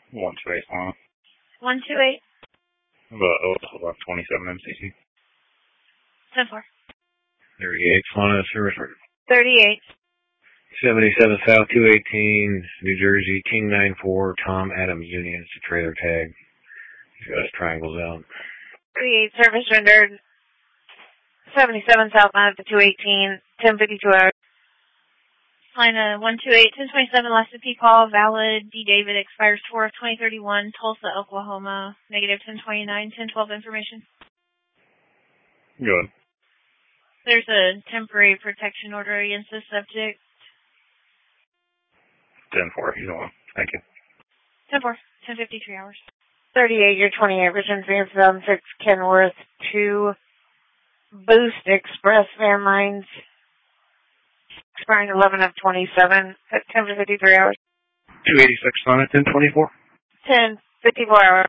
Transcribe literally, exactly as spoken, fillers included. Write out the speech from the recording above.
one two eight one. one two eight. About oh, twenty-seven M C C. ten four. thirty-eight, Fauna Service Record. thirty-eight. seventy-seven South two eighteen, New Jersey, King nine four, Tom Adams Union. It's a trailer tag. He's got his triangles out. thirty-eight, service rendered. seventy-seven South nine two eighteen, ten fifty-two hours. Line uh, one two eight, ten twenty-seven, last P call, valid, D. David, expires four of twenty thirty-one, Tulsa, Oklahoma, negative ten twenty-nine, ten twelve information. Good. There's a temporary protection order against this subject. ten four, you know. Thank you. ten four, ten fifty-three hours. thirty-eight, year twenty-eight, Vision two thousand six, Kenworth, two, Boost Express Van Lines, expiring eleven of twenty-seven, at ten fifty-three hours. two eighty-six, Fauna, ten twenty-four. ten fifty-four hours.